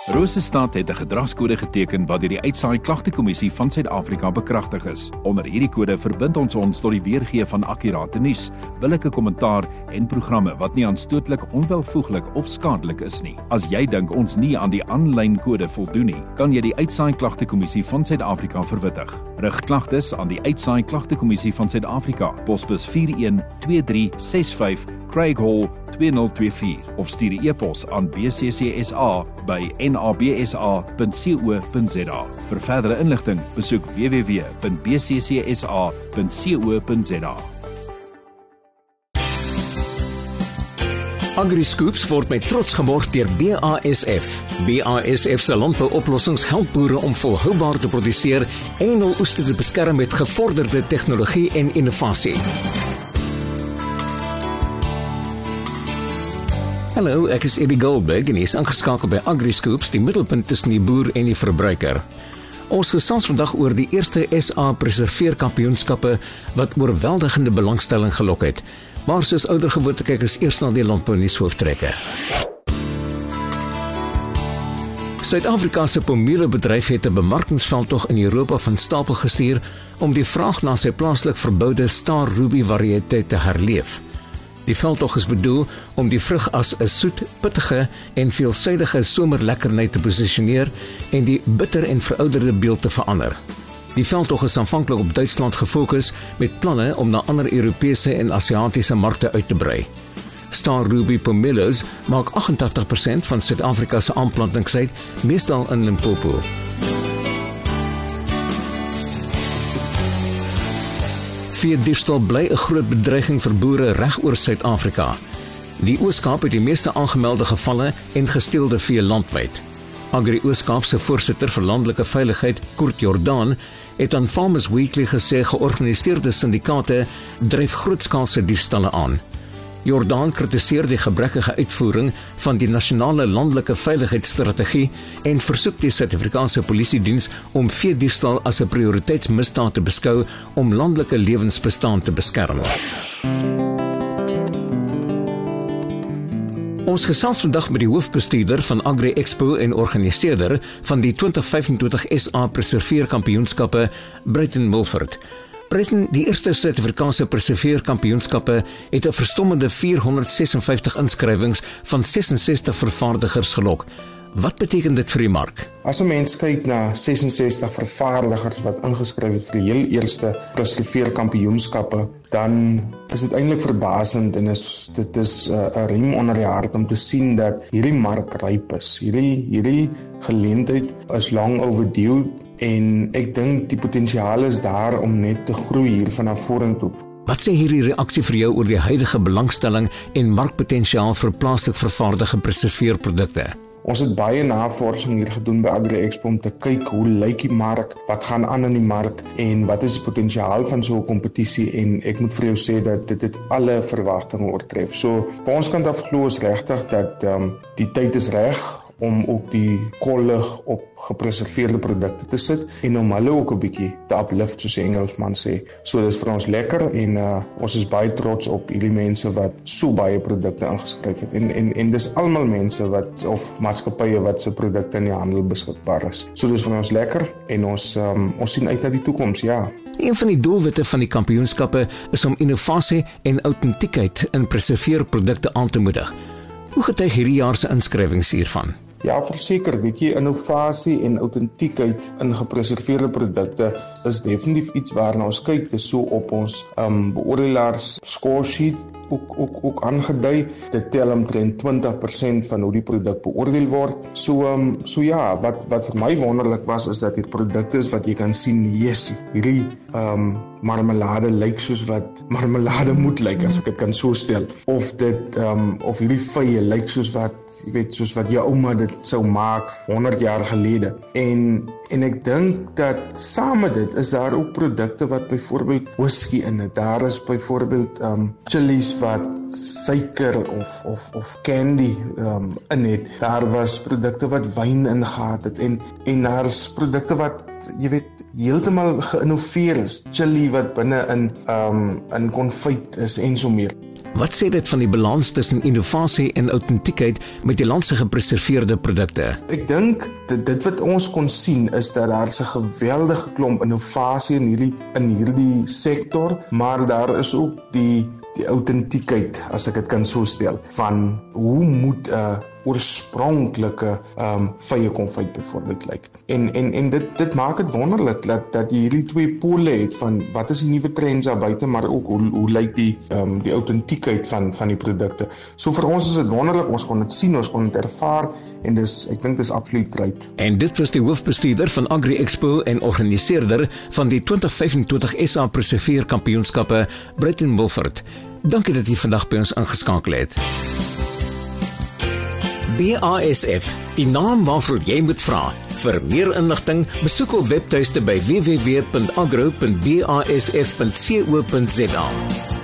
Rosestad het 'n gedragskode geteken wat deur die Uitsaai Klagtekommissie van Suid-Afrika bekragtig is. Onder hierdie kode verbind ons tot die weergee van akkurate nuus, billike kommentaar en programme wat nie aanstootlik, onwelvoeglik of skadelik is nie. As jy dink ons nie aan die aanlyn kode voldoen nie, kan jy die Uitsaai Klagtekommissie van Suid-Afrika verwittig. Rig klagtes aan die Uitsaai Klagtekommissie van Suid-Afrika, posbus 412365 Craig Hall 2024 of stuur 'n e-pos aan bccsa@nabsa.co.za. Vir verdere inligting, besoek www.bccsa.co.za. AgriScoops word met trots geborg deur BASF. BASF se landbouoplossings help boere om volhoubaar te produseer en hul oeste te beskerm met gevorderde tegnologie en innovasie. Hallo, ek is Eddie Goldberg en hy is ingeskakel by AgriScoops, die middelpunt tussen die boer en die verbruiker. Ons gesels vandag oor die eerste SA preserveerkampioenskappe wat oorweldigende belangstelling gelok het. Maar soos ouer gewoonte kyk ons eers na die landbounuushooftrekker. Suid-Afrika se pomulebedryf het 'n bemarkingsveldtog in Europa van stapel gestuur om die vraag na sy plaaslik verboude Star Ruby variëteit te herleef. Die veldtog is bedoel om die vrug as 'n soet, pittige en veelsidige somerlekkernye te posisioneer en die bitter en verouderde beeld te verander. Die veldtog is aanvanklik op Duitsland gefokus met planne om na ander Europese en Asiatiese markte uit te brei. Star Ruby Pomelos maak 88% van Suid-Afrika se aanplantings uit, meestal in Limpopo. Veediefstal bly 'n groot bedreiging vir boere reg oor Suid-Afrika. Die Oos-Kaap het die meeste aangemelde gevalle en gesteelde vee landwyd. Agri Oos-Kaap se voorsitter vir landelike veiligheid, Kurt Jordaan, het aan Farmers Weekly gesê georganiseerde syndikaate dryf grootskaalse diefstalle aan. Jordaan kritiseer die gebrekkige uitvoering van die nasionale landelike veiligheidsstrategie en versoek die Suid-Afrikaanse Polisiediens om veediefstal as 'n prioriteitsmisdaad te beskou om landelike lewensbestaan te beskerm. Ons gesels vandag met die hoofbestuurder van Agri Expo en organiseerder van die 2025 SA Preserveerkampioenskappe, Breighton Mulford. Breighton, die eerste Suid-Afrikaanse Preserveerkampioenskappe het 'n verstommende 456 inskrywings van 66 vervaardigers gelok. Wat beteken dit vir die mark? As 'n mens kyk na 66 vervaardigers wat ingeskryf het vir die heel eerste Preserveerkampioenskappe, dan is dit eintlik verbasend en dit is 'n riem onder die hart om te sien dat hierdie mark ryp is. Hierdie geleentheid is long overdue en ek dink die potensiaal is daar om net te groei hier vanaf vorentoe. Wat sê hierdie reaksie vir jou oor die huidige belangstelling en markpotensiaal vir plaaslik vervaardigde preserveerprodukte? Ons het baie navorsing hier gedoen by Agri Expo om te kyk hoe lyk die mark, wat gaan aan in die mark en wat is die potensiaal van so 'n kompetisie, en ek moet vir jou sê dat dit het alle verwagtinge oortref. So van ons kant af glo ons regtig dat die tyd is reg om ook die kollig op gepreserveerde produkte te sit en om hulle ook 'n bietjie te uplift, soos die Engelsman sê. So dis vir ons lekker en ons is baie trots op hierdie mense wat so baie produkte ingeskryf het en dis almal mense wat of maatskappye wat se produkte in die handel beskikbaar is. So dis vir ons lekker en ons sien uit na die toekoms, ja. Een van die doelwitte van die kampioenskappe is om innovasie en autentiekheid in preserveerprodukte aan te moedig. Hoe getuig hierdie jaar se inskrywings hiervan? Ja, verseker, weet jy, innovasie en autentiekheid in gepreserveerde produkte is definitief iets waarna ons kyk. Dis so op ons beoordelaars scoresheet ook aangedui. Dit tel omtrent 20% van hoe die produk beoordeel word. So ja, wat vir my wonderlik was, is dat hier produkte is wat jy kan sien, yes, hierdie marmelade lyk soos wat marmelade moet lyk, as ek dit kan so stel. Of hierdie vye lyk soos wat, jy weet, soos wat jou ouma dit sou maak 100 jaar gelede. En ek dink dat saam met dit is daar ook produkte wat byvoorbeeld whisky in het. Daar is byvoorbeeld chilies wat suiker of candy in het. Daar was produkte wat wyn ingehaat het en daar is produkte wat, jy weet, heeltemal geïnnoveer is. Chili wat binne in konfyt is en so meer. Wat sê dit van die balans tussen innovasie en autentiekheid met die land se gepreserveerde produkte? Ek dink dit wat ons kon sien is dat daar 'n geweldige klomp innovasie in hierdie sektor, maar daar is ook die autentiekheid, as ek dit kan so stel, van hoe moet 'n oorspronklike vye konfyt byvoorbeeld lyk. En dit maak dit wonderlik dat jy hierdie twee pole het van wat is die nuwe trends daar buite, maar ook hoe lyk die autentiekheid van die produkte. So vir ons is dit wonderlik, ons kon dit sien, ons kon dit ervaar en ek dink dis absoluut great. En dit was die hoofbestuurder van Agri Expo en organiseerder van die 2025 SA Preserveer Kampioenskappe, Britton Wilford. Dankie dat jy vandag by ons ingeskakel het. BASF, die naam waarvoor jy moet vra. Vir meer inligting, besoek ons webtuiste by www.agro.basf.co.za.